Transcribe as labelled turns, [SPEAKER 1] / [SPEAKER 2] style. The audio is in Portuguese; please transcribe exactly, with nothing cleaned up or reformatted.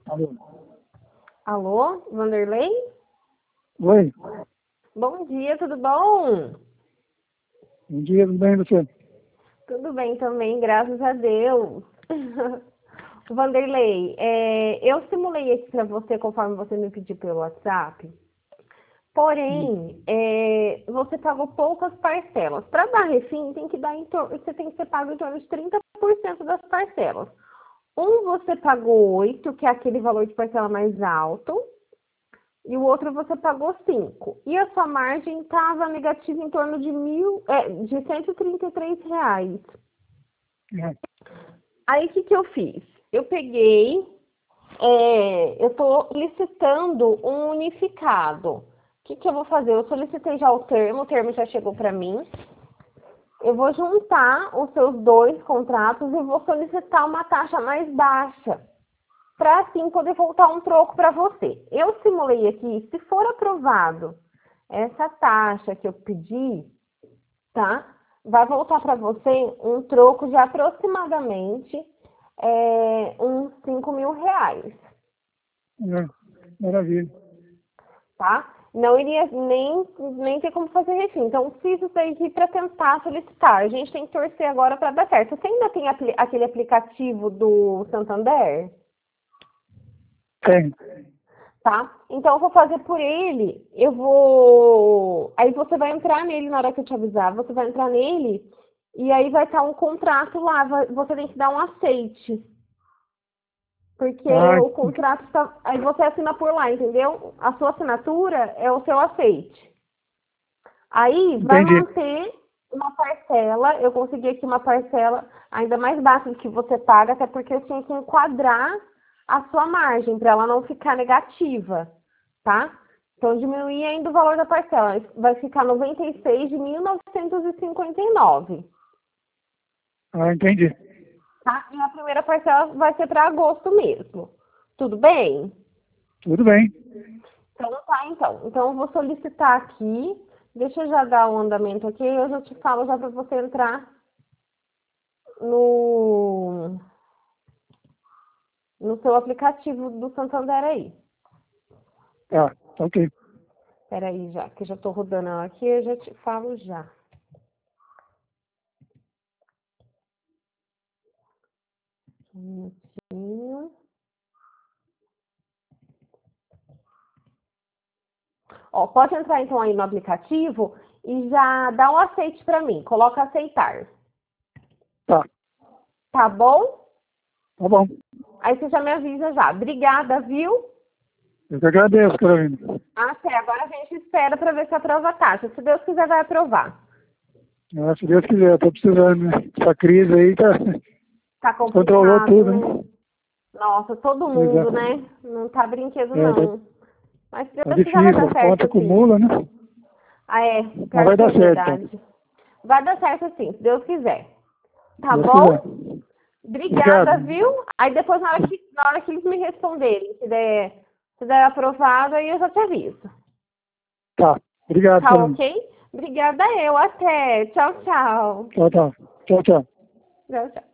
[SPEAKER 1] Alô?
[SPEAKER 2] Alô, Vanderlei?
[SPEAKER 1] Oi,
[SPEAKER 2] Bom dia, tudo bom?
[SPEAKER 1] bom dia, tudo bem você?
[SPEAKER 2] Tudo bem também, graças a Deus. Vanderlei, é, eu simulei aqui para você conforme você me pediu pelo WhatsApp.
[SPEAKER 1] Hum,
[SPEAKER 2] Porém, é, você pagou poucas parcelas. Para dar refim, tem que dar em tor- você tem que ser pago em torno de trinta por cento das parcelas. Um você pagou oito, que é aquele valor de parcela mais alto. E o outro você pagou cinco. E a sua margem estava negativa em torno de mil, é, de cento e trinta e três reais.
[SPEAKER 1] é,
[SPEAKER 2] Aí o que, que eu fiz? Eu peguei, é, eu estou solicitando um unificado. O que, que eu vou fazer? Eu solicitei já o termo, o termo já chegou para mim. Eu vou juntar os seus dois contratos e vou solicitar uma taxa mais baixa, para assim poder voltar um troco para você. Eu simulei aqui, se for aprovado essa taxa que eu pedi, tá? Vai voltar para você um troco de aproximadamente é, uns cinco mil reais,
[SPEAKER 1] é, maravilha.
[SPEAKER 2] tá? Não iria nem, nem ter como fazer refim. Então, fiz isso aí para tentar solicitar. A gente tem que torcer agora para dar certo. Você ainda tem apli- aquele aplicativo do Santander?
[SPEAKER 1] Tem,
[SPEAKER 2] Tá? Então eu vou fazer por ele, eu vou. Aí você vai entrar nele na hora que eu te avisar, você vai entrar nele e aí vai estar um contrato lá, vai- você tem que dar um aceite, porque
[SPEAKER 1] ah,
[SPEAKER 2] o contrato tá. Aí você assina por lá, entendeu? A sua assinatura é o seu aceite. Aí vai
[SPEAKER 1] entendi.
[SPEAKER 2] manter uma parcela, eu consegui aqui uma parcela ainda mais baixa do que você paga, até porque eu tinha que enquadrar a sua margem para ela não ficar negativa, tá? Então diminuir ainda o valor da parcela, vai ficar noventa e seis de mil novecentos e cinquenta e nove,
[SPEAKER 1] Ah, entendi.
[SPEAKER 2] tá? E a primeira parcela vai ser para agosto mesmo. Tudo bem?
[SPEAKER 1] Tudo bem.
[SPEAKER 2] Então tá, então. Então eu vou solicitar aqui. Deixa eu já dar o andamento aqui, eu já te falo já para você entrar no, no seu aplicativo do Santander aí.
[SPEAKER 1] Tá, tá ok.
[SPEAKER 2] Espera aí já, que eu já tô rodando ela aqui, eu já te falo já. Um minutinho. Ó, pode entrar então aí no aplicativo e já dá um aceite para mim. Coloca aceitar.
[SPEAKER 1] Tá,
[SPEAKER 2] Tá bom?
[SPEAKER 1] tá bom.
[SPEAKER 2] Aí você já me avisa já. Obrigada, viu?
[SPEAKER 1] Eu que agradeço, Carolina.
[SPEAKER 2] Até. Agora a gente espera para ver se aprova a taxa. Se Deus quiser, vai aprovar.
[SPEAKER 1] Ah, se Deus quiser, tô precisando, né? Essa crise aí tá,
[SPEAKER 2] Tá
[SPEAKER 1] controlou
[SPEAKER 2] complicado,
[SPEAKER 1] tudo,
[SPEAKER 2] né?
[SPEAKER 1] né?
[SPEAKER 2] Nossa, todo
[SPEAKER 1] Pois
[SPEAKER 2] mundo,
[SPEAKER 1] é.
[SPEAKER 2] né? Não tá brinquedo,
[SPEAKER 1] É, tá,
[SPEAKER 2] não. Mas se
[SPEAKER 1] tá
[SPEAKER 2] Deus quiser, vai
[SPEAKER 1] difícil,
[SPEAKER 2] dar
[SPEAKER 1] as
[SPEAKER 2] certo,
[SPEAKER 1] contas
[SPEAKER 2] sim.
[SPEAKER 1] acumulam, né?
[SPEAKER 2] Ah, é.
[SPEAKER 1] Mas
[SPEAKER 2] Pior
[SPEAKER 1] vai
[SPEAKER 2] que é
[SPEAKER 1] dar certo, então.
[SPEAKER 2] verdade. Vai dar certo, sim, se Deus quiser.
[SPEAKER 1] Se
[SPEAKER 2] Tá
[SPEAKER 1] Deus quiser.
[SPEAKER 2] bom? Obrigada,
[SPEAKER 1] Obrigado.
[SPEAKER 2] viu? Aí depois, na hora que, na hora que eles me responderem, se der, se der aprovado, aí eu já te aviso.
[SPEAKER 1] Tá, obrigado,
[SPEAKER 2] Tá
[SPEAKER 1] Carolina.
[SPEAKER 2] ok? Obrigada eu. Até. Tchau, tchau.
[SPEAKER 1] Tchau, tchau. Tchau, tchau.
[SPEAKER 2] Tchau, tchau.